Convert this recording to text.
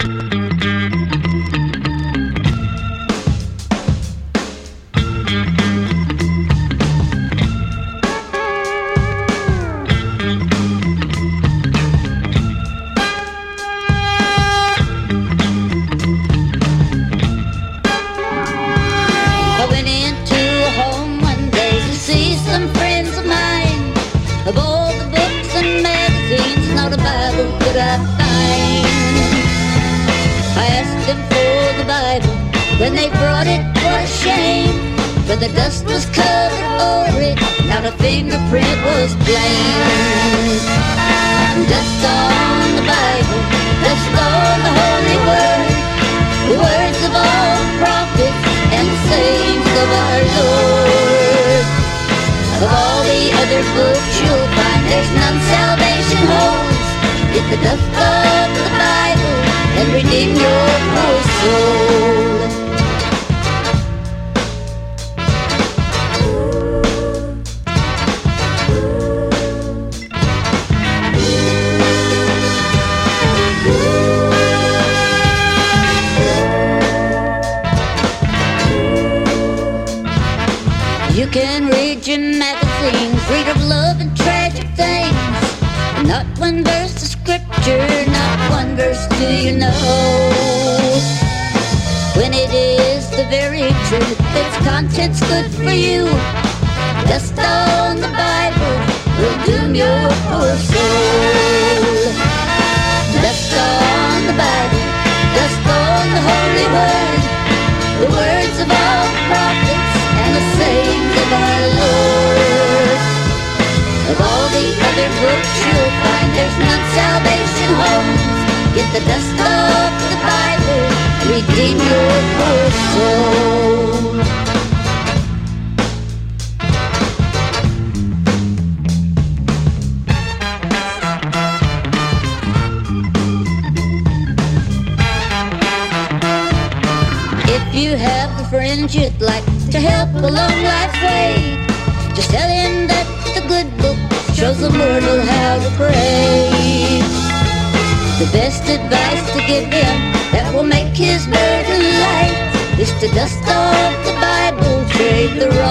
When they brought it, what a shame, but the dust was covered over it, not a fingerprint was plain. Dust on the Bible, dust on the Holy Word, the words of all the prophets and the sayings of our Lord. Of all the other books you'll find there's none salvation holds. Get the dust of the Bible and redeem your poor soul. You can read your magazines, read of love and tragic things. Not one verse of scripture, not one verse do you know. When it is the very truth, its content's good for you. Dust on the Bible will doom your poor soul. Dust on the Bible, dust on the Holy Word, the words of all the prophets and the sayings of our Lord. Of all the other books you'll find there's none salvation holds. Get the dust off the Bible, redeem your poor soul. If you have a friend you'd like to help along life's way, just tell him that the good book shows a mortal how to pray. The best advice to give him that will make his burden light is to dust off the Bible, trade the